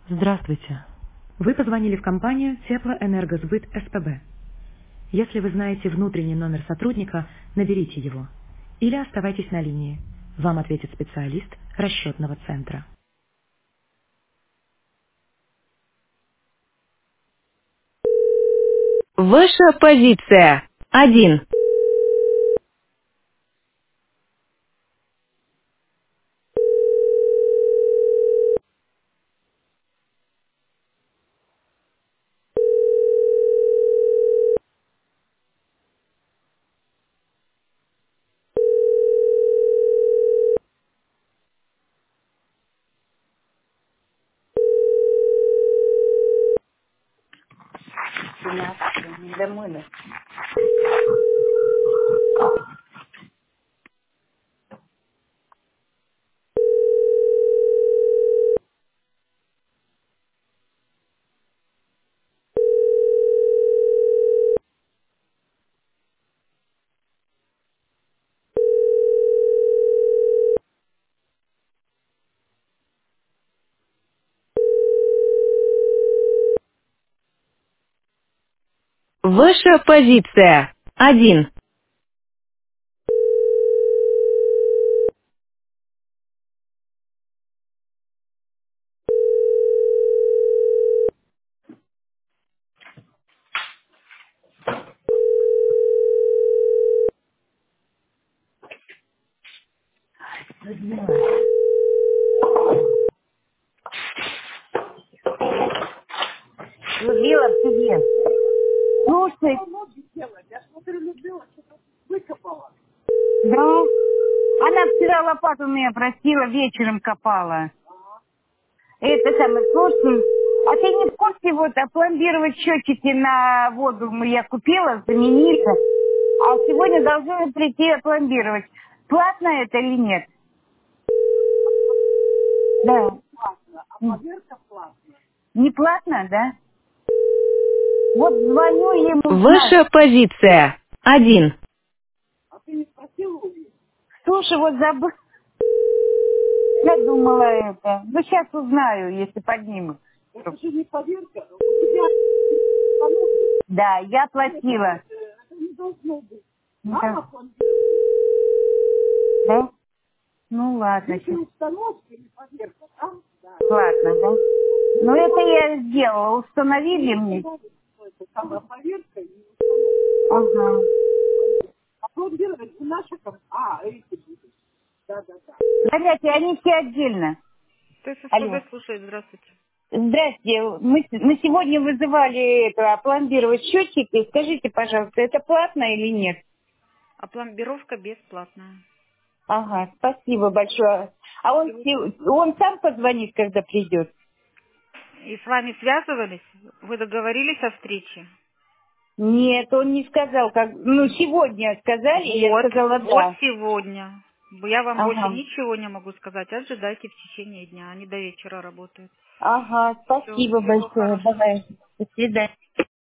Здравствуйте. Вы позвонили в компанию Теплоэнергосбыт СПБ. Если вы знаете внутренний номер сотрудника, наберите его. Или оставайтесь на линии. Вам ответит специалист расчетного центра. Ваша позиция. 1. Домой. Ваша позиция. 1. Любила в тебе. Слушай. Да. Она вчера лопату у меня просила, вечером копала. Это самое, слушай, а ты не в курсе, вот, опломбировать счетчики на воду я купила, заменили, а сегодня должны прийти опломбировать. Платно это или нет? Да. Не платно, да? Вот звоню ему, знать. Ваша позиция. 1. Слушай, вот забыл. Я думала это. Ну, сейчас узнаю, если поднимут. Да, я платила. Да. Да? Ну, ладно. Ладно, да? Ну, это я сделала. Установили мне. Ага. Понятия, они все отдельно. То есть Алло. СПБ слушает, здравствуйте. Здрасте. Мы сегодня вызывали это, опломбировать счетчики. Скажите, пожалуйста, это платно или нет? А пломбировка бесплатная. Ага, спасибо большое. А он сам позвонит, когда придет? И с вами связывались? Вы договорились о встрече? Нет, он не сказал, как, ну, сегодня сказали, и я Вот, сказала вот да. сегодня. Я вам больше Ага, ничего не могу сказать. Ожидайте в течение дня. Они до вечера работают. ага, Все, спасибо всего большое, хорошего. давай, до свидания.